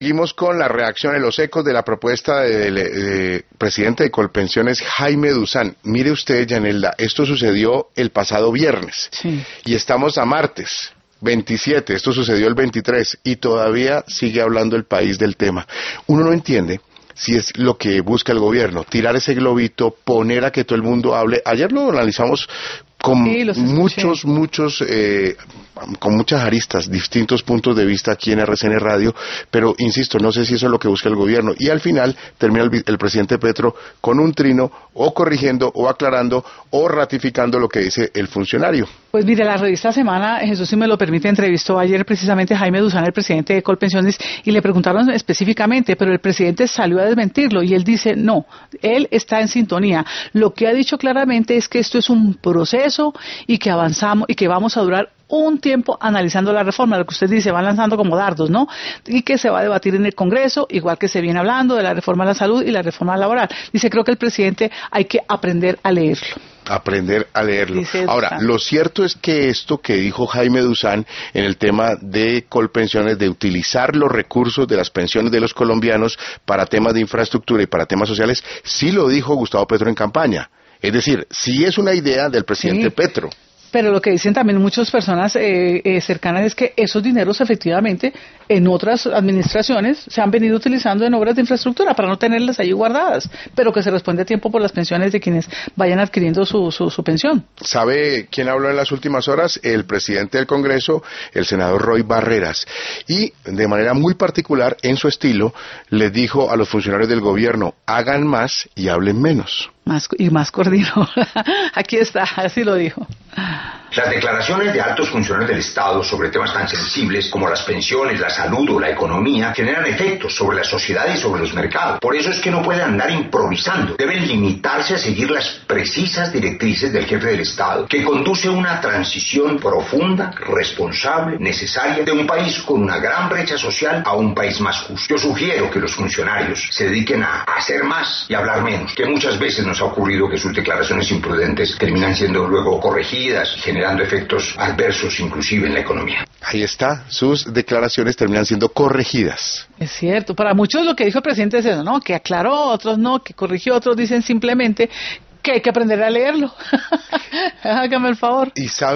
Seguimos con la reacción en los ecos de la propuesta del presidente de Colpensiones, Jaime Duzán. Mire usted, Yanelda, esto sucedió el pasado viernes. Sí. Y estamos a martes 27, esto sucedió el 23, y todavía sigue hablando el país del tema. Uno no entiende si es lo que busca el gobierno, tirar ese globito, poner a que todo el mundo hable. Ayer lo analizamos con con muchas aristas, distintos puntos de vista aquí en RCN Radio, pero insisto, no sé si eso es lo que busca el gobierno. Y al final termina el presidente Petro con un trino, o corrigiendo, o aclarando, o ratificando lo que dice el funcionario. Pues mire, la revista Semana, Jesús, si me lo permite, entrevistó ayer precisamente a Jaime Duzán, el presidente de Colpensiones, y le preguntaron específicamente, pero el presidente salió a desmentirlo, y él dice, no, él está en sintonía. Lo que ha dicho claramente es que esto es un proceso, y que avanzamos, y que vamos a durar un tiempo analizando la reforma, lo que usted dice, van lanzando como dardos, ¿no? Y que se va a debatir en el Congreso, igual que se viene hablando de la reforma a la salud y la reforma laboral. Dice, creo que el presidente hay que aprender a leerlo. Aprender a leerlo. Ahora, lo cierto es que esto que dijo Jaime Duzán en el tema de Colpensiones, de utilizar los recursos de las pensiones de los colombianos para temas de infraestructura y para temas sociales, sí lo dijo Gustavo Petro en campaña. Es decir, sí es una idea del presidente Petro. Pero lo que dicen también muchas personas cercanas es que esos dineros efectivamente en otras administraciones se han venido utilizando en obras de infraestructura para no tenerlas ahí guardadas, pero que se responde a tiempo por las pensiones de quienes vayan adquiriendo su pensión. ¿Sabe quién habló en las últimas horas? El presidente del Congreso, el senador Roy Barreras. Y de manera muy particular, en su estilo, les dijo a los funcionarios del gobierno, hagan más y hablen menos. Más coordinado. Aquí está, así lo dijo. Las declaraciones de altos funcionarios del Estado sobre temas tan sensibles como las pensiones, la salud o la economía generan efectos sobre la sociedad y sobre los mercados. Por eso es que no pueden andar improvisando. Deben limitarse a seguir las precisas directrices del jefe del Estado, que conduce una transición profunda, responsable, necesaria, de un país con una gran brecha social a un país más justo. Yo sugiero que los funcionarios se dediquen a hacer más y hablar menos, que muchas veces nos ha ocurrido que sus declaraciones imprudentes terminan siendo luego corregidas y generando efectos adversos inclusive en la economía. Ahí está, sus declaraciones terminan siendo corregidas. Es cierto, para muchos lo que dijo el presidente es eso, ¿no? Que aclaró, otros no, que corrigió, otros dicen simplemente que hay que aprender a leerlo. Hágame el favor. Y sabe